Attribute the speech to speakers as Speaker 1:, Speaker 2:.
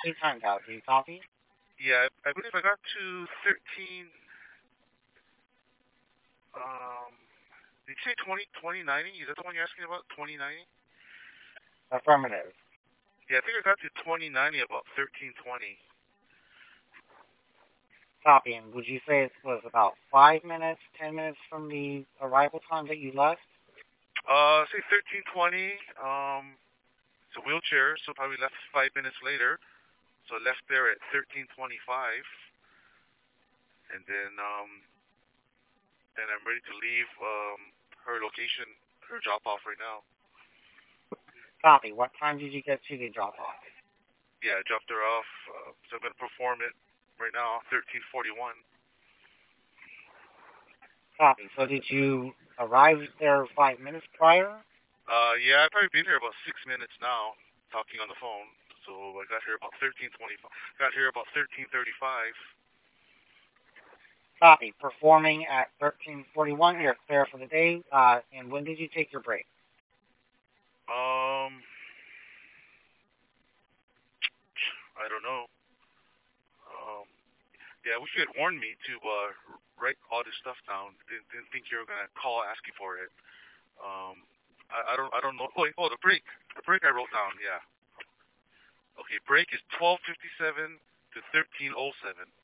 Speaker 1: You timed out. Do you copy?
Speaker 2: Yeah, I believe I got to 13. Um, did you say 2090? Is that the one you're asking about? 2090?
Speaker 1: Affirmative.
Speaker 2: Yeah, I think I got to 2090 about 1320.
Speaker 1: Copying. Would you say it was about 5 minutes, 10 minutes from the arrival time that you left?
Speaker 2: Say 1320. It's a wheelchair, so probably left 5 minutes later. So I left there at 1325, and then I'm ready to leave her location, her drop off right now.
Speaker 1: Copy. What time did you get to the drop off?
Speaker 2: Yeah, I dropped her off, so I'm gonna perform it right now, 1341.
Speaker 1: Copy. So did you arrive there 5 minutes prior?
Speaker 2: Yeah, I've probably been here about 6 minutes now, talking on the phone. So I got here about 1325. Got here about 1335.
Speaker 1: Copy. Performing at 13:41. You're clear for the day. And when did you take your break?
Speaker 2: Um, I don't know. Um, yeah, I wish you had warned me to write all this stuff down. Didn't think you were gonna call asking for it. Um, I don't know. Wait, the break. The break I wrote down. Yeah. Okay, break is 12:57 to 13:07.